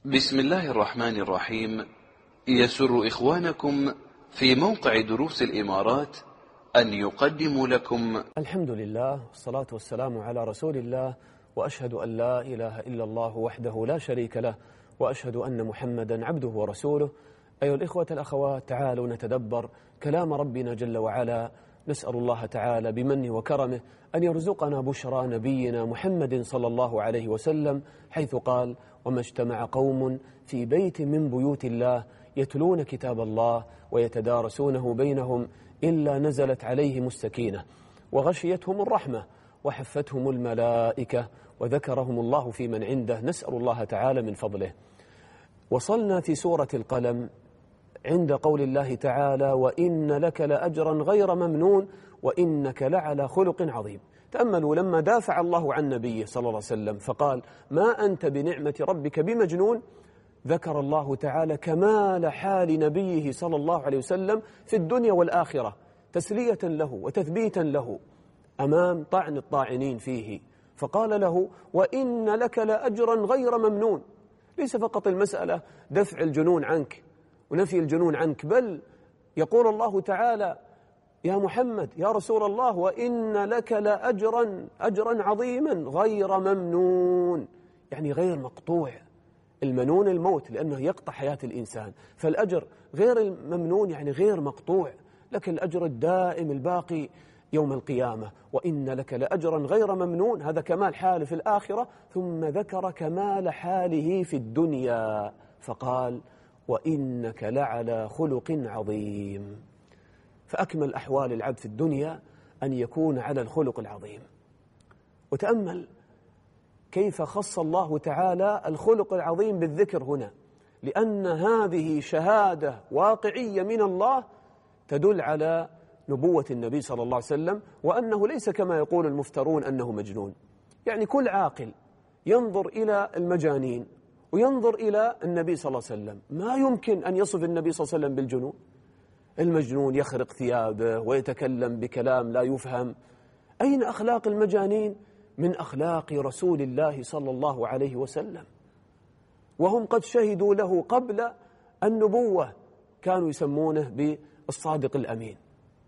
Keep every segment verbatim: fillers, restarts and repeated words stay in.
بسم الله الرحمن الرحيم. يسر إخوانكم في موقع دروس الإمارات أن يقدموا لكم الحمد لله والصلاة والسلام على رسول الله، وأشهد أن لا إله إلا الله وحده لا شريك له، وأشهد أن محمدا عبده ورسوله. أيها الإخوة الأخوات، تعالوا نتدبر كلام ربنا جل وعلا. نسأل الله تعالى بمنه وكرمه أن يرزقنا بشرى نبينا محمد صلى الله عليه وسلم، حيث قال: وما اجتمع قوم في بيت من بيوت الله يتلون كتاب الله ويتدارسونه بينهم إلا نزلت عليهم السكينة وغشيتهم الرحمة وحفتهم الملائكة وذكرهم الله في من عنده. نسأل الله تعالى من فضله. وصلنا في سورة القلم عند قول الله تعالى: وإن لك لأجرا غير ممنون وإنك لعلى خلق عظيم. تأملوا لما دافع الله عن نبيه صلى الله عليه وسلم فقال: ما أنت بنعمة ربك بمجنون، ذكر الله تعالى كمال حال نبيه صلى الله عليه وسلم في الدنيا والآخرة، تسلية له وتثبيتا له أمام طعن الطاعنين فيه، فقال له: وإن لك لأجرا غير ممنون. ليس فقط المسألة دفع الجنون عنك ونفي الجنون عنك، بل يقول الله تعالى: يا محمد يا رسول الله، وإن لك لأجرا أجرا عظيما غير ممنون، يعني غير مقطوع. المنون الموت لأنه يقطع حياة الإنسان، فالأجر غير الممنون يعني غير مقطوع، لكن الأجر الدائم الباقي يوم القيامة. وإن لك لأجرا غير ممنون، هذا كمال حاله في الآخرة، ثم ذكر كمال حاله في الدنيا فقال: وإنك لعلى خلق عظيم. فأكمل أحوال العبد في الدنيا أن يكون على الخلق العظيم. وتأمل كيف خص الله تعالى الخلق العظيم بالذكر هنا، لأن هذه شهادة واقعية من الله تدل على نبوة النبي صلى الله عليه وسلم، وأنه ليس كما يقول المفترون أنه مجنون. يعني كل عاقل ينظر إلى المجانين وينظر إلى النبي صلى الله عليه وسلم ما يمكن أن يصف النبي صلى الله عليه وسلم بالجنون. المجنون يخرق ثيابه ويتكلم بكلام لا يفهم. أين أخلاق المجانين من أخلاق رسول الله صلى الله عليه وسلم؟ وهم قد شهدوا له قبل النبوة، كانوا يسمونه بالصادق الأمين.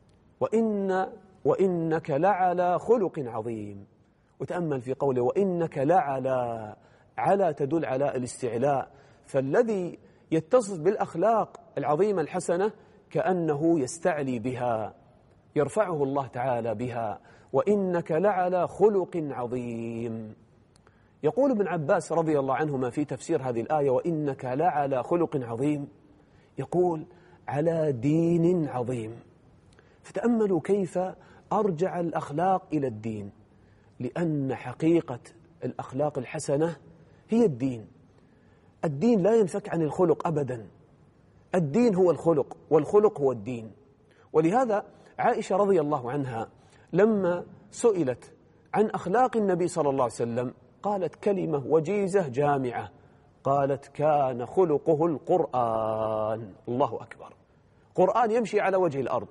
وإن وإنك لعلى خلق عظيم. وتأمل في قوله: وإنك لعلى، على تدل على الاستعلاء، فالذي يتصف بالأخلاق العظيمة الحسنة كأنه يستعلي بها، يرفعه الله تعالى بها. وإنك لعلى خلق عظيم. يقول ابن عباس رضي الله عنهما في تفسير هذه الآية: وإنك لعلى خلق عظيم، يقول: على دين عظيم. فتأملوا كيف أرجع الأخلاق إلى الدين، لأن حقيقة الأخلاق الحسنة هي الدين. الدين لا ينفك عن الخلق أبدا. الدين هو الخلق والخلق هو الدين. ولهذا عائشة رضي الله عنها لما سئلت عن أخلاق النبي صلى الله عليه وسلم قالت كلمة وجيزة جامعة، قالت: كان خلقه القرآن. الله أكبر، قرآن يمشي على وجه الأرض.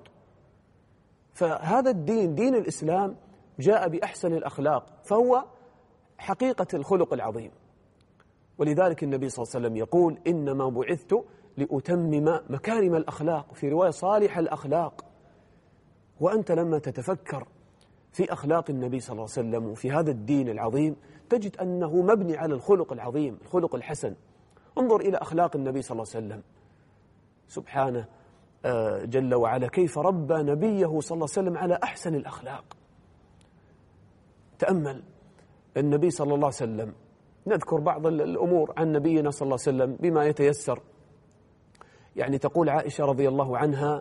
فهذا الدين، دين الإسلام، جاء بأحسن الأخلاق، فهو حقيقة الخلق العظيم. ولذلك النبي صلى الله عليه وسلم يقول: إنما بعثت لأتمم مكارم الأخلاق، في رواية صالح الأخلاق. وأنت لما تتفكر في أخلاق النبي صلى الله عليه وسلم وفي هذا الدين العظيم تجد أنه مبني على الخلق العظيم، الخلق الحسن. انظر إلى أخلاق النبي صلى الله عليه وسلم، سبحانه جل وعلا كيف ربى نبيه صلى الله عليه وسلم على أحسن الأخلاق. تأمل النبي صلى الله عليه وسلم، نذكر بعض الأمور عن نبينا صلى الله عليه وسلم بما يتيسر. يعني تقول عائشة رضي الله عنها: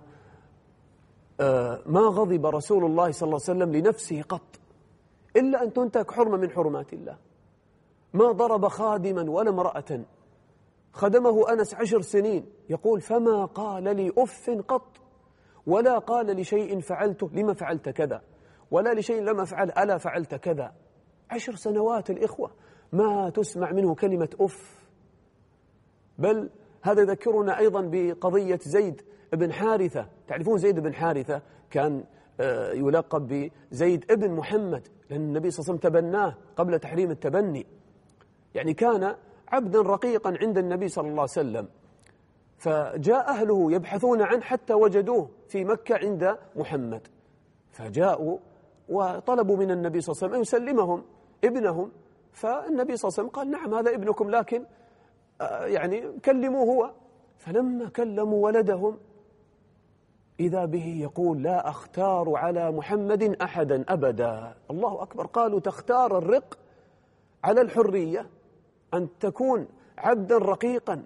ما غضب رسول الله صلى الله عليه وسلم لنفسه قط إلا أن تنتهك حرمة من حرمات الله. ما ضرب خادما ولا امرأة، خدمه أنس عشر سنين، يقول: فما قال لي أف قط، ولا قال لشيء فعلته لما فعلت كذا، ولا لشيء لم أفعل ألا فعلت كذا. عشر سنوات الإخوة ما تسمع منه كلمة أف. بل هذا يذكرنا أيضا بقضية زيد بن حارثة. تعرفون زيد بن حارثة كان يلقب بزيد ابن محمد، لأن النبي صلى الله عليه وسلم تبناه قبل تحريم التبني. يعني كان عبدا رقيقا عند النبي صلى الله عليه وسلم، فجاء أهله يبحثون عنه حتى وجدوه في مكة عند محمد، فجاءوا وطلبوا من النبي صلى الله عليه وسلم أن يسلمهم ابنهم، فالنبي صلى الله عليه وسلم قال نعم هذا ابنكم، لكن يعني كلموه هو. فلما كلموا ولدهم إذا به يقول لا أختار على محمد أحدا أبدا. الله أكبر. قالوا تختار الرق على الحرية، أن تكون عبدا رقيقا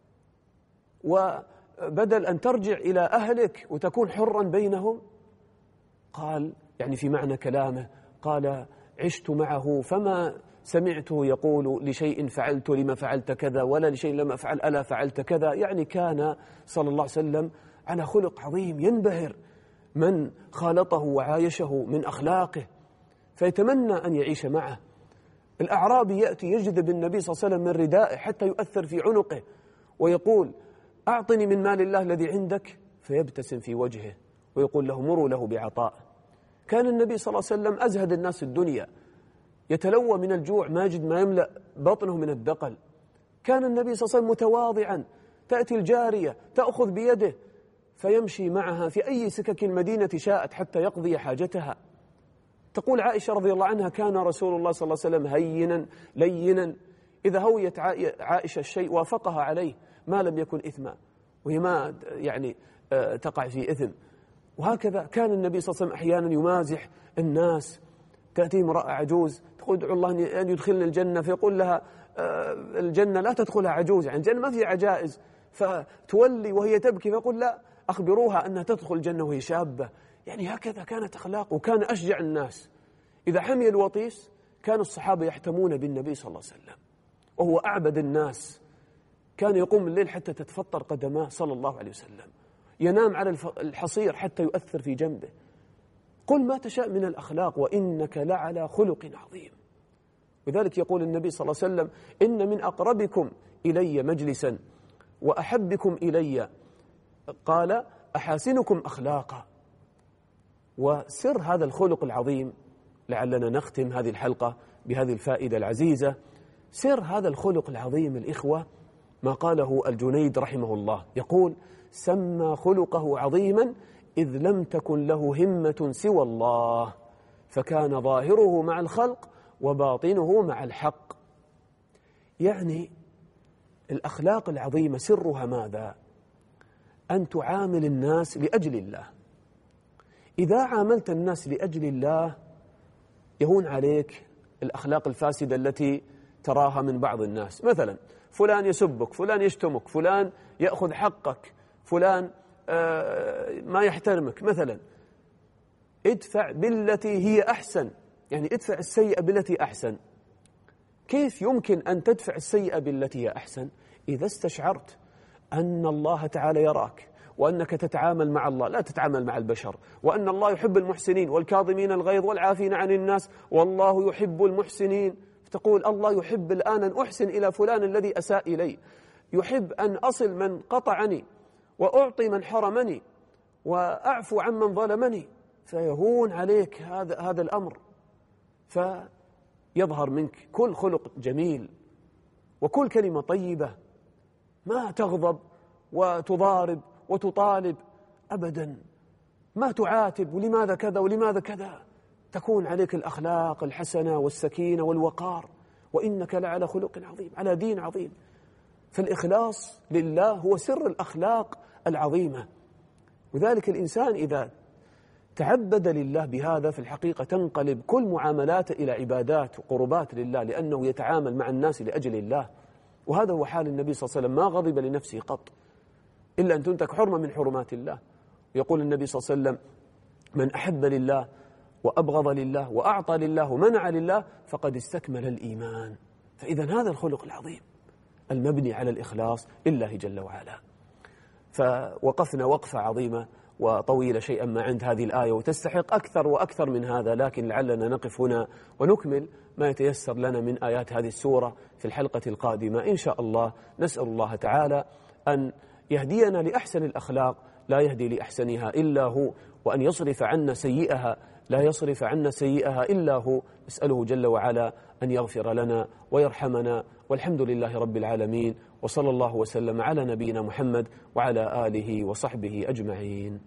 وبدل أن ترجع إلى أهلك وتكون حرا بينهم؟ قال يعني في معنى كلامه قال عشت معه فما سمعته يقول لشيء فعلت لما فعلت كذا، ولا لشيء لما أفعل ألا فعلت كذا. يعني كان صلى الله عليه وسلم على خلق عظيم، ينبهر من خالطه وعايشه من أخلاقه فيتمنى أن يعيش معه. الأعرابي يأتي يجذب النبي صلى الله عليه وسلم من ردائه حتى يؤثر في عنقه ويقول أعطني من مال الله الذي عندك، فيبتسم في وجهه ويقول له مروا له بعطاء. كان النبي صلى الله عليه وسلم أزهد الناس الدنيا، يتلوى من الجوع ما يجد ما يملأ بطنه من الدقل. كان النبي صلى الله عليه وسلم متواضعا، تأتي الجارية تأخذ بيده فيمشي معها في أي سكك المدينة شاءت حتى يقضي حاجتها. تقول عائشة رضي الله عنها كان رسول الله صلى الله عليه وسلم هينا لينا، إذا هويت عائشة الشيء وافقها عليه ما لم يكن إثما، وهي ما يعني تقع في إثم. وهكذا كان النبي صلى الله عليه وسلم أحيانا يمازح الناس. تأتي امرأة عجوز تقول ادعو الله أن يدخلنا الجنة، فيقول لها الجنة لا تدخلها عجوز، يعني الجنة ما فيها عجائز، فتولي وهي تبكي فيقول لا أخبروها أنها تدخل الجنة وهي شابة. يعني هكذا كانت أخلاقه، وكان أشجع الناس. إذا حمي الوطيس كان الصحابة يحتمون بالنبي صلى الله عليه وسلم، وهو أعبد الناس. كان يقوم الليل حتى تتفطر قدماه صلى الله عليه وسلم، ينام على الحصير حتى يؤثر في جنبه. قل ما تشاء من الأخلاق وإنك لعلى خلق عظيم. لذلك يقول النبي صلى الله عليه وسلم إن من أقربكم إلي مجلسا وأحبكم إلي قال أحاسنكم أخلاقا. وسر هذا الخلق العظيم، لعلنا نختم هذه الحلقة بهذه الفائدة العزيزة، سر هذا الخلق العظيم الإخوة ما قاله الجنيد رحمه الله، يقول سمى خلقه عظيما إذ لم تكن له همة سوى الله، فكان ظاهره مع الخلق وباطنه مع الحق. يعني الأخلاق العظيمة سرها ماذا؟ أن تعامل الناس لأجل الله. إذا عاملت الناس لأجل الله يهون عليك الأخلاق الفاسدة التي تراها من بعض الناس. مثلا فلان يسبك، فلان يشتمك، فلان يأخذ حقك، فلان آه ما يحترمك. مثلا ادفع بالتي هي أحسن، يعني ادفع السيئة بالتي أحسن. كيف يمكن أن تدفع السيئة بالتي هي أحسن؟ إذا استشعرت أن الله تعالى يراك، وأنك تتعامل مع الله لا تتعامل مع البشر، وأن الله يحب المحسنين والكاظمين الغيظ والعافين عن الناس والله يحب المحسنين. تقول الله يحب الآن أن أحسن إلى فلان الذي أساء إلي، يحب أن أصل من قطعني وأعطي من حرمني وأعفو عن من ظلمني، فيهون عليك هذا هذا الأمر، فيظهر منك كل خلق جميل وكل كلمة طيبة، ما تغضب وتضارب وتطالب أبدا، ما تعاتب ولماذا كذا ولماذا كذا. تكون عليك الأخلاق الحسنة والسكينة والوقار، وإنك لعلى خلق عظيم، على دين عظيم. فالإخلاص لله هو سر الأخلاق العظيمة. وذلك الإنسان إذا تعبد لله بهذا في الحقيقة تنقلب كل معاملاته إلى عبادات وقربات لله، لأنه يتعامل مع الناس لأجل الله. وهذا هو حال النبي صلى الله عليه وسلم، ما غضب لنفسه قط إلا أن تنتك حرمة من حرمات الله. يقول النبي صلى الله عليه وسلم من أحب لله وأبغض لله وأعطى لله ومنع لله فقد استكمل الإيمان. فإذا هذا الخلق العظيم المبني على الإخلاص لله جل وعلا. فوقفنا وقفة عظيمة وطويلة شيئا ما عند هذه الآية، وتستحق أكثر وأكثر من هذا، لكن لعلنا نقف هنا ونكمل ما يتيسر لنا من آيات هذه السورة في الحلقة القادمة إن شاء الله. نسأل الله تعالى أن يهدينا لأحسن الأخلاق لا يهدي لأحسنها إلا هو، وأن يصرف عنا سيئها لا يصرف عنا سيئها إلا هو. نسأله جل وعلا أن يغفر لنا ويرحمنا، والحمد لله رب العالمين، وصلى الله وسلم على نبينا محمد وعلى آله وصحبه أجمعين.